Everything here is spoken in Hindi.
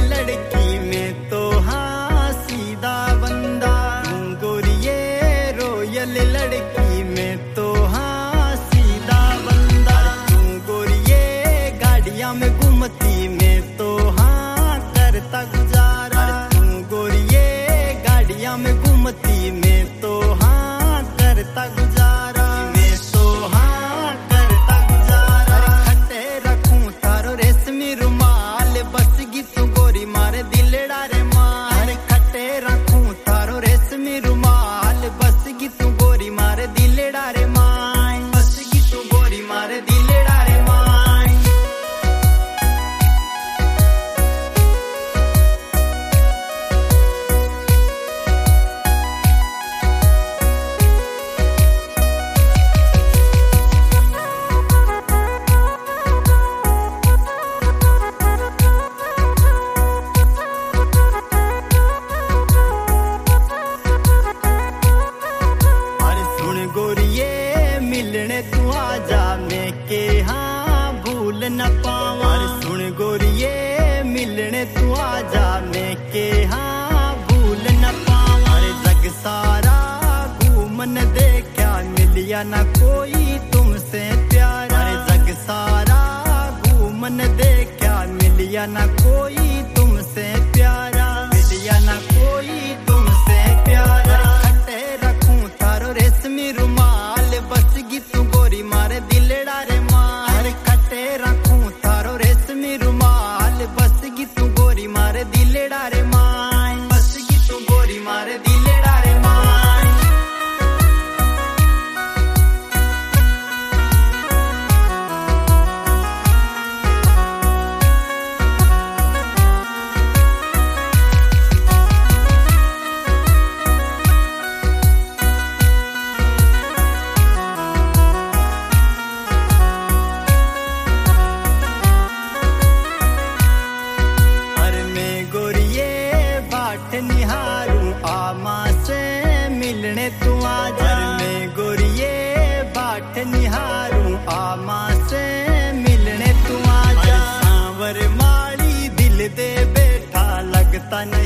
लड़की में तो हाँ सीधा बंदा, तू गोरिये रोयल लड़की में तो हाँ सीधा बंदा, तू गोरिये गाड़ियां में घूमती में तो हाँ करता गुजारा, तू गोरिये गाड़ियां में घूमती में तो हाँ करता गुजारा, मैं तो हाँ करता गुजारा। खट्टे रखूं थारो रेशमी रुमाल, बस गी तू गोरी मारे दिलड़ा रे मार, खट्टे रखूं थारो रेशमी रुमाल, बस गी तू गोरी मारे दिलड़ा रे माय, बस गी तू गोरी मारे दिलड़ा रे माय। मिलने तू आजा मैं के हाँ भूल न पावा, सुन गोरिये मिलने तू आजा मैं के हाँ भूल न पावा, जग सारा घूमन देखा मिलिया न कोई तुमसे प्यारा, जग सारा घूमन देखा मिलिया न कोई तुमसे प्यारा, मिलिया न कोई तुमसे प्यारा। खट्टे रखूं थारो रेशमी रुमाल, बस गी तू गोरी मारे दिलड़ा रे मार, खट्टे रखूं थारो रेशमी रुमाल, बस गी तू गोरी मारे दिलड़ा रे माय, बस गी तू गोरी मारे दिलड़ा रे माय। निहारूं आमा से मिलने तू आजा, मैं गोरिये बाट निहारूं आमा से मिलने तू आजा, सांवर माली दिल दे बैठा लगता नहीं